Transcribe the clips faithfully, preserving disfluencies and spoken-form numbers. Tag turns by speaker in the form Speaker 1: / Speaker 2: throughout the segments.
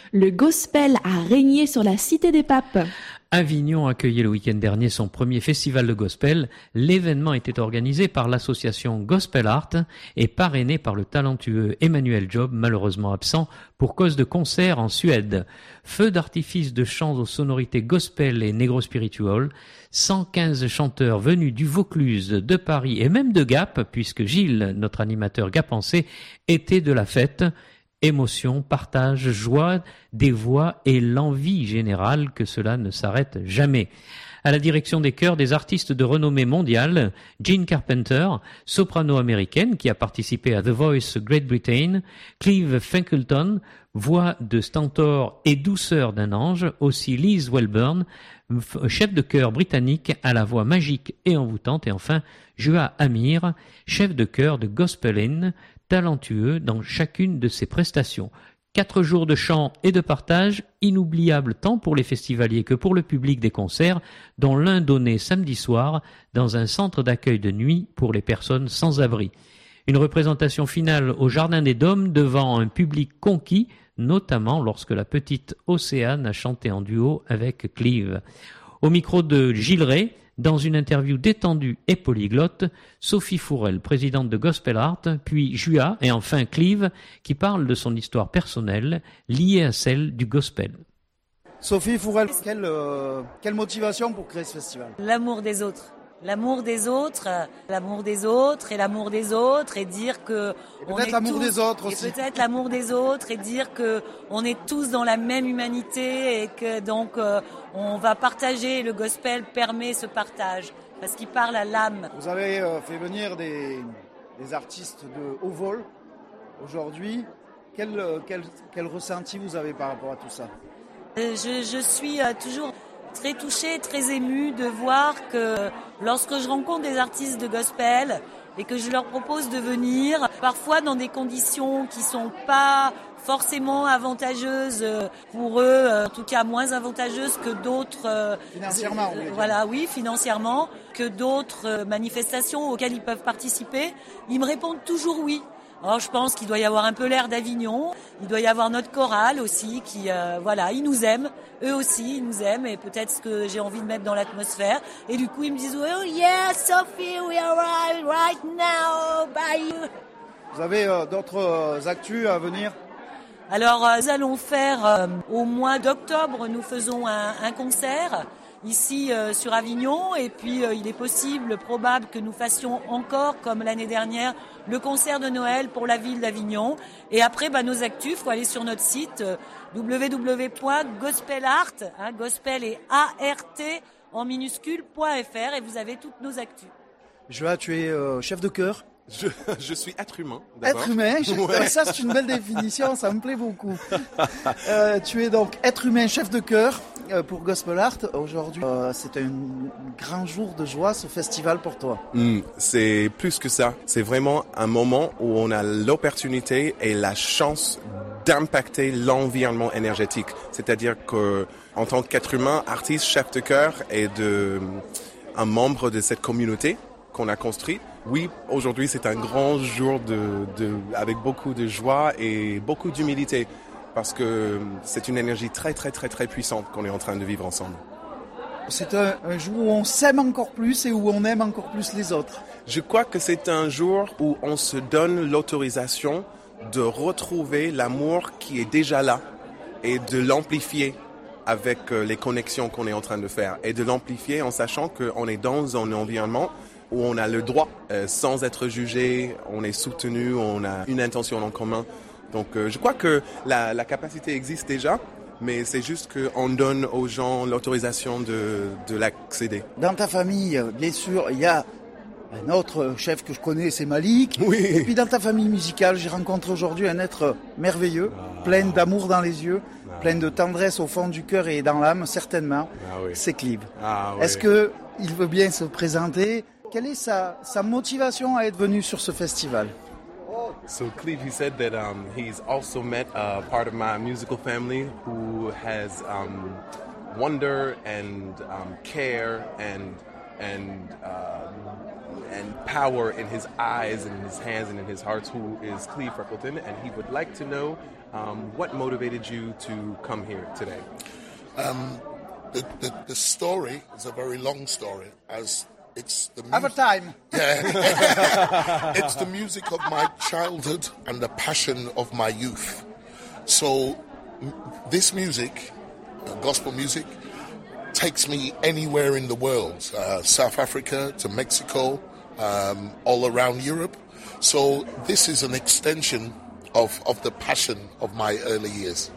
Speaker 1: Le gospel a régné sur la cité des papes.
Speaker 2: Avignon accueillait le week-end dernier son premier festival de gospel. L'événement était organisé par l'association Gospel Art et parrainé par le talentueux Emmanuel Job, malheureusement absent pour cause de concert en Suède. Feu d'artifice de chants aux sonorités gospel et négro-spiritual, cent quinze chanteurs venus du Vaucluse, de Paris et même de Gap, puisque Gilles, notre animateur gapençais, était de la fête. Émotion, partage, joie, des voix et l'envie générale que cela ne s'arrête jamais. À la direction des chœurs, des artistes de renommée mondiale, Jean Carpenter, soprano américaine qui a participé à The Voice Great Britain, Clive Fankleton, voix de stentor et douceur d'un ange, aussi Liz Welburn, chef de chœur britannique à la voix magique et envoûtante, et enfin Jua Amir, chef de chœur de Gospel Inn, talentueux dans chacune de ses prestations. Quatre jours de chant et de partage, inoubliables tant pour les festivaliers que pour le public des concerts, dont l'un donné samedi soir dans un centre d'accueil de nuit pour les personnes sans abri. Une représentation finale au Jardin des Dômes devant un public conquis, notamment lorsque la petite Océane a chanté en duo avec Clive. Au micro de Gilles Ray, dans une interview détendue et polyglotte, Sophie Fourel, présidente de Gospel Art, puis Jua et enfin Clive, qui parle de son histoire personnelle liée à celle du gospel.
Speaker 3: Sophie Fourel, quelle, euh, quelle motivation pour créer ce festival ?
Speaker 4: L'amour des autres. L'amour des autres, l'amour des autres et l'amour des autres et dire que
Speaker 3: et
Speaker 4: on
Speaker 3: peut-être
Speaker 4: est
Speaker 3: l'amour
Speaker 4: tous,
Speaker 3: des autres aussi.
Speaker 4: Et peut-être l'amour des autres et dire que on est tous dans la même humanité et que donc euh, on va partager. Le gospel permet ce partage parce qu'il parle à l'âme.
Speaker 3: Vous avez euh, fait venir des, des artistes de haut vol aujourd'hui. Quel, euh, quel, quel ressenti vous avez par rapport à tout ça ?
Speaker 4: euh, je, je suis euh, toujours très touchée, très émue de voir que lorsque je rencontre des artistes de gospel et que je leur propose de venir, parfois dans des conditions qui sont pas forcément avantageuses pour eux, en tout cas moins avantageuses que d'autres.
Speaker 3: Financièrement,
Speaker 4: euh, voilà, oui, financièrement, que d'autres manifestations auxquelles ils peuvent participer, ils me répondent toujours oui. Alors je pense qu'il doit y avoir un peu l'air d'Avignon, il doit y avoir notre chorale aussi qui, euh, voilà, ils nous aiment, eux aussi ils nous aiment et peut-être ce que j'ai envie de mettre dans l'atmosphère. Et du coup ils me disent oh yeah Sophie, we are right, right now by you.
Speaker 3: Vous avez euh, d'autres euh, actus à venir ?
Speaker 4: Alors euh, nous allons faire euh, au mois d'octobre, nous faisons un, un concert ici euh, sur Avignon et puis euh, il est possible, probable que nous fassions encore comme l'année dernière le concert de Noël pour la ville d'Avignon. Et après, bah, nos actus, il faut aller sur notre site euh, w w w point gospel art, hein, gospel et A R T en minuscule, .fr et vous avez toutes nos actus.
Speaker 3: Joa, tu es euh, chef de chœur ?
Speaker 5: Je, je suis être humain, d'abord.
Speaker 3: Être humain,
Speaker 5: Ouais.
Speaker 3: ça c'est une belle définition, ça me plaît beaucoup. Euh, tu es donc être humain, chef de chœur euh, pour Gospel Art. Aujourd'hui, euh, c'est un grand jour de joie, ce festival pour toi.
Speaker 5: Mm, c'est plus que ça. C'est vraiment un moment où on a l'opportunité et la chance d'impacter l'environnement énergétique. C'est-à-dire que, en tant qu'être humain, artiste, chef de chœur et de, un membre de cette communauté qu'on a construite, oui, aujourd'hui c'est un grand jour de, de, avec beaucoup de joie et beaucoup d'humilité parce que c'est une énergie très très très très puissante qu'on est en train de vivre ensemble.
Speaker 3: C'est un, un jour où on s'aime encore plus et où on aime encore plus les autres.
Speaker 5: Je crois que c'est un jour où on se donne l'autorisation de retrouver l'amour qui est déjà là et de l'amplifier avec les connexions qu'on est en train de faire et de l'amplifier en sachant qu'on est dans un environnement où on a le droit, euh, sans être jugé, on est soutenu, on a une intention en commun. Donc euh, je crois que la, la capacité existe déjà, mais c'est juste qu'on donne aux gens l'autorisation de, de l'accéder.
Speaker 3: Dans ta famille, bien sûr, il y a un autre chef que je connais, c'est Malik.
Speaker 5: Oui.
Speaker 3: Et puis dans ta famille musicale, j'ai rencontré aujourd'hui un être merveilleux, ah. plein d'amour dans les yeux, ah. plein de tendresse au fond du cœur et dans l'âme, certainement. Ah, oui. C'est Clive. Ah, oui. Est-ce que il veut bien se présenter ? Quelle est sa, sa motivation à être venu sur ce festival?
Speaker 5: So Clive, he said that um, he's also met a part of my musical family who has um, wonder and um, care and and uh, and power in his eyes and in his hands and in his heart, who is Cleve Freckleton, and he would like to know um, what motivated you to come here today.
Speaker 6: Um, the, the, the story is a very long story, as it's the music.
Speaker 3: Have a time.
Speaker 6: Yeah, it's the music of my childhood and the passion of my youth. So m- this music, uh, gospel music, takes me anywhere in the world, uh, South Africa to Mexico, um, all around Europe. So this is an extension of, of the passion of my early years.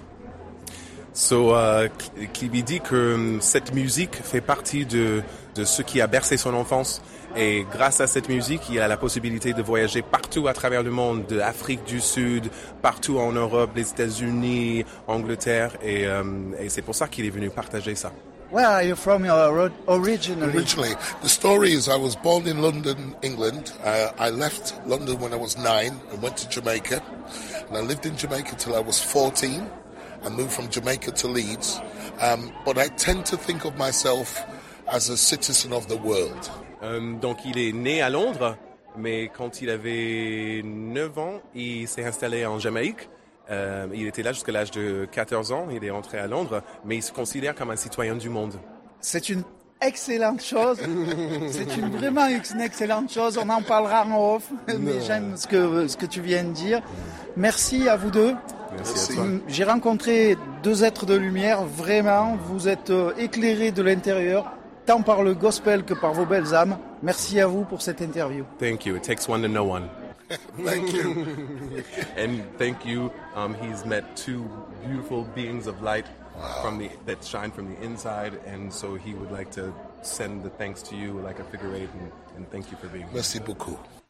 Speaker 5: So, euh, Clive dit que cette musique fait partie de, de ce qui a bercé son enfance. Et grâce à cette musique, il a la possibilité de voyager partout à travers le monde, de Afrique du Sud, partout en Europe, les États-Unis, Angleterre. Et, euh, et c'est pour ça qu'il est venu partager ça.
Speaker 3: Where are you from uh, originally?
Speaker 6: Originally, the story is I was born in London, England. Uh, I left London when I was nine and went to Jamaica. And I lived in Jamaica till I was fourteen. I moved from Jamaica to Leeds. Um, but I tend to think of myself as a citizen of the world.
Speaker 5: Euh, donc il est né à Londres, mais quand il avait neuf ans, il s'est installé en Jamaïque. Euh, il était là jusqu'à l'âge de quatorze ans, il est rentré à Londres, mais il se considère comme un citoyen du monde.
Speaker 3: C'est une excellente chose, c'est une, vraiment une excellente chose, on en parlera en off, mais j'aime ce que, ce que tu viens de dire. Merci à vous deux.
Speaker 5: Merci à toi.
Speaker 3: J'ai rencontré deux êtres de lumière, vraiment, vous êtes éclairés de l'intérieur, tant par le gospel que par vos belles âmes. Merci à vous pour cette interview.
Speaker 5: Thank you, it takes one to know one.
Speaker 6: Thank you.
Speaker 5: And thank you. Um, he's met two beautiful beings of light wow. from the that shine from the inside, and so he would like to send the thanks to you like a figure eight, and, and thank you for being here.
Speaker 6: Merci beaucoup.